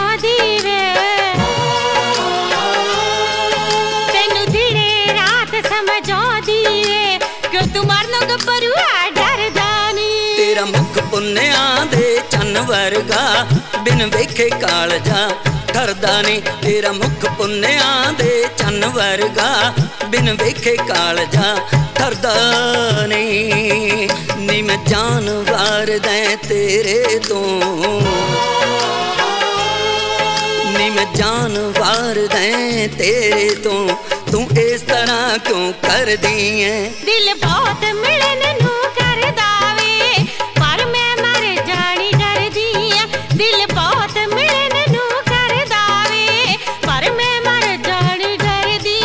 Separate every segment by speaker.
Speaker 1: समझाउंदी वे तेनू दिने रात समझाउंदी वे क्यों तू मरनों गब्बरूआ डरदा नी।
Speaker 2: तेरा मुख पुन्नियां दे चन्न वर्गा बिन वेखे कालजा ठरदा नी। तेरा मुख पुन्नियां दे चन्न वर्गा बिन वेखे कालजा ठरदा नी। नी मैं जान वार दै तेरे तो नी मैं जान वार दै तेरे तो तू इस तरह क्यों कर दी है।
Speaker 1: दिल बहुत मिलन नू करदा वे पर मैं मर जानी डरदी आ। दिल बहुत मिलन नू करदा वे पर मैं मर जानी डरदी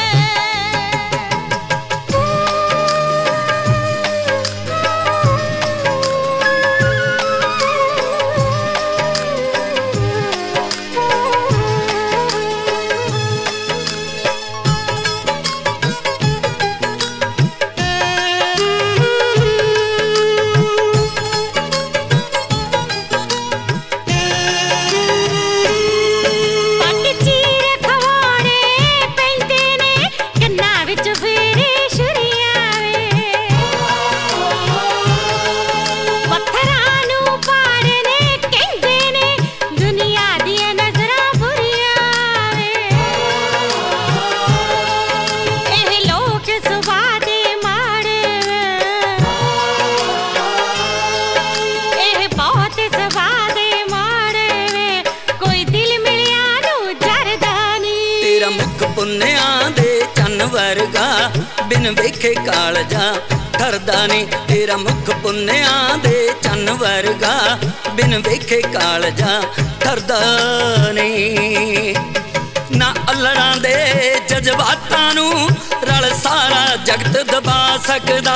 Speaker 2: पुन्नियां दे चन्न वर्गा बिन वेखे कालजा ठरदा नी। तेरा मुख पुन्नियां दे चन्न वर्गा बिन वेखे कालजा ठरदा नी। ना अल्लड़ां दे जज्बातां नू रल सारा जगत दबा सकदा।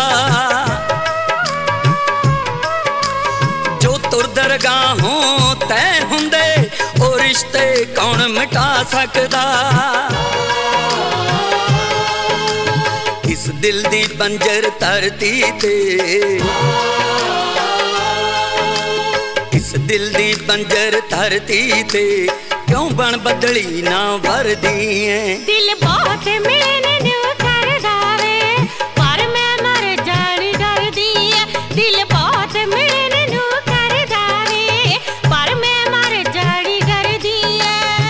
Speaker 2: जो तुर दरगाहों तय हुंदे ओ रिश्ते कौन मिटा सकदा। इस दिल दी बंजर धरती ते इस दिल दी बंजर धरती ते क्यों बन बदली ना वरदी है।
Speaker 1: दिल बहुत मिलन नू करदा वे पर मैं मर जानी डरदी आ। दिल बहुत मिलन नू करदा वे पर मैं मर जानी डरदी आ।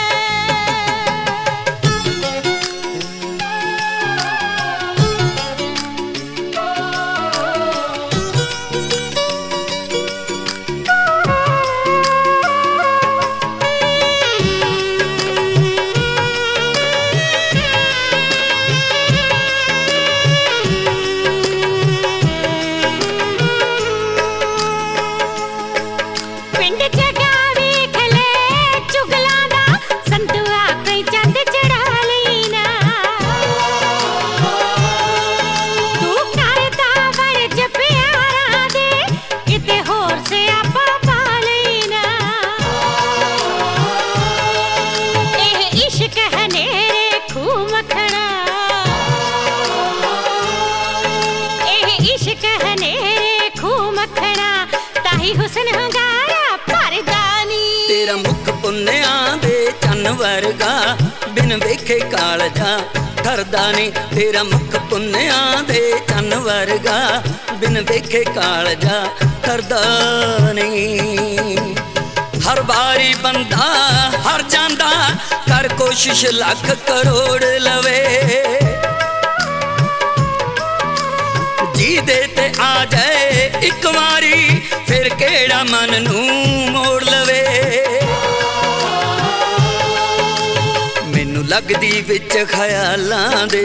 Speaker 1: हुसन हंगारा परदानी।
Speaker 2: तेरा मुख पुन्नियां दे चन्न वर्गा बिन वेखे कालजा ठरदा नी। तेरा मुख पुन्नियां दे चन्न वर्गा बिन वेखे कालजा ठरदा नी। हर बारी बंदा हर जांदा कर कोशिश लख करोड़ लवे। जी दे ते आ जाए एक वारी फिर केड़ा मन नू मोड़ लवे। मैनू लगदी विच ख्यालां दे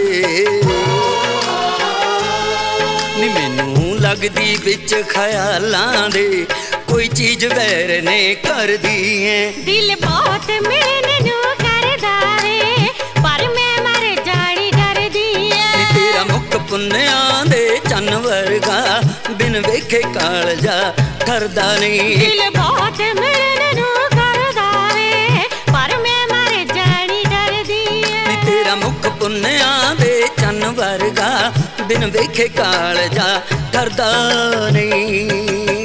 Speaker 2: नी मैनू लगदी विच ख्यालां दे कोई चीज वैर ने कर दी है।
Speaker 1: दिल बहुत मिलन नू करदा वे पर मैं मर जानी डरदी आ।
Speaker 2: तेरा मुख पुन्नियां दे चन्न वर्गा बिन वेखे कालजा ठरदा नी।
Speaker 1: दिल बहुत मिलन नू करदा वे पर मैं मर जानी डरदी आ।
Speaker 2: तेरा मुख पुन्नियां दे चन्न वर्गा बिन वेखे कालजा ठरदा नी।